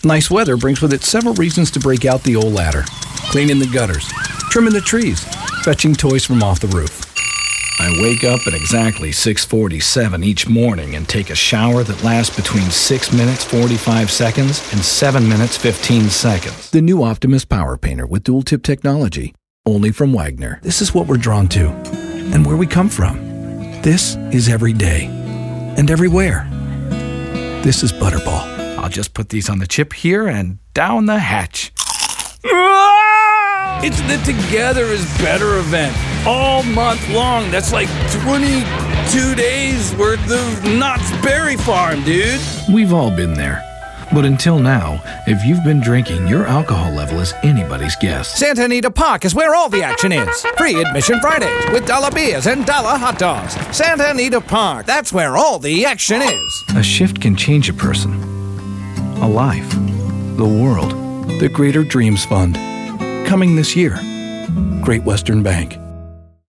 Nice weather brings with it several reasons to break out the old ladder. Cleaning the gutters, trimming the trees, fetching toys from off the roof. I wake up at exactly 6:47 each morning and take a shower that lasts between 6 minutes 45 seconds and 7 minutes 15 seconds. The new Optimus Power Painter with dual-tip technology, only from Wagner. This is what we're drawn to and where we come from. This is every day and everywhere. This is Butterball. I'll just put these on the chip here and down the hatch. It's the Together is Better event. All month long. That's like 22 days worth of Knott's Berry Farm, dude. We've all been there. But until now, if you've been drinking, your alcohol level is anybody's guess. Santa Anita Park is where all the action is. Free admission Fridays with dollar beers and dollar hot dogs. Santa Anita Park, that's where all the action is. A shift can change a person, a life, the world. The Greater Dreams Fund. Coming this year. Great Western Bank.